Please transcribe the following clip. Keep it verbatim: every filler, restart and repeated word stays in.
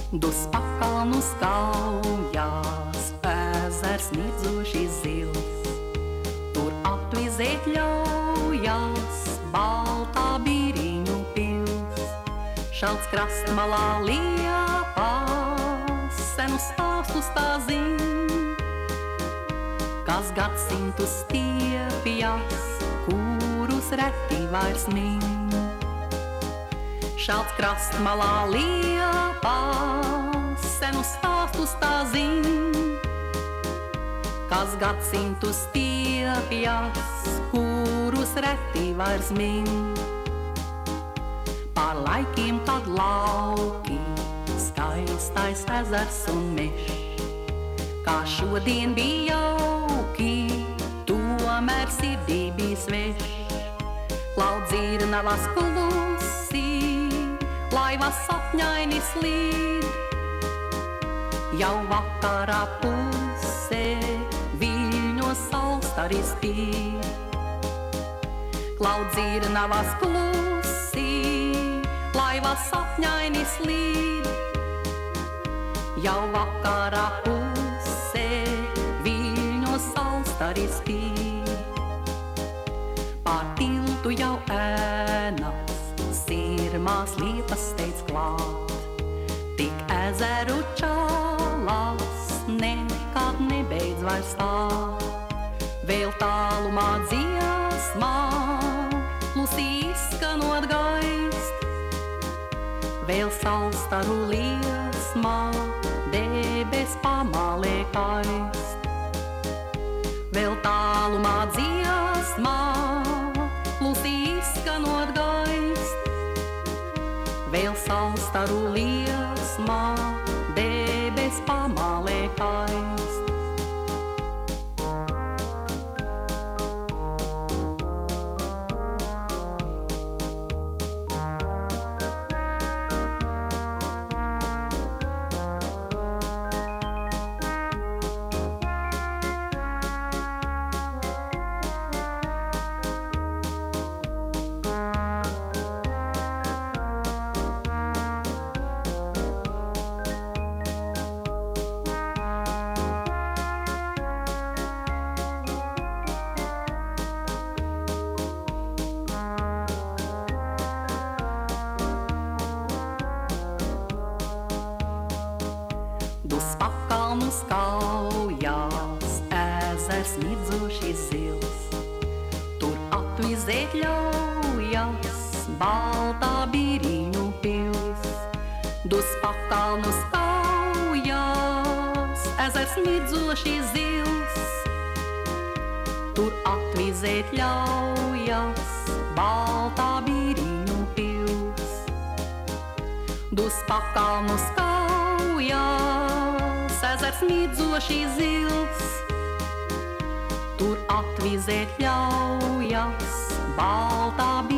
Dus pakalnus kaujās, ezers mirdzoši zils. Tur atvizēt ļaujās, baltā bīriņu pils. Šalts krastmalā liepās, senus stāstus tā zin, kas gadsimtus stiepjas, kurus reti vairs min. Šalts krastmalā liepās, senus stāstus tā zin, kas gadsimtus stiepjas, kurus reti vairs min. Pār laikiem, kad lauki, skaistais ezers un mežs, kā šodien bija jauki, tomēr sirdī bija svešs. Klaudzirnavas klusi, laivas sapņaini slīd, jau vakarā pusē viļņos saulstari spīd. Klaudzirnavas klusi, laivas sapņaini slīd, jau vakarā pusē viļņos saulstari spīd. Pār tiltu jau ēnas, sirmās liepas steidz klāt, tik ezeru čalās nekad nebeidz vairs stāt. Vēl tālumā dziesmā, klusi izskanot gaist, vēl saulstaru liesmā, debes pamalē kaist. Vēl tālumā dziesmā, klusi izskanot gaist, vēl saulstaru liesmā, debes pamalē kaist. Dus pakalnus kaujās, ezers mirdzoši zils. Tur atvizēt ļaujas, baltā bīriņu pils. Dus pakalnus kaujās, ezers mirdzoši zils. Tur atvizēt ļaujas, baltā bīriņu pils. Dus pakalnus kaujās, ezers mirdzoši zils. Tur atvizēt ļaujas, baltā bīriņu pils.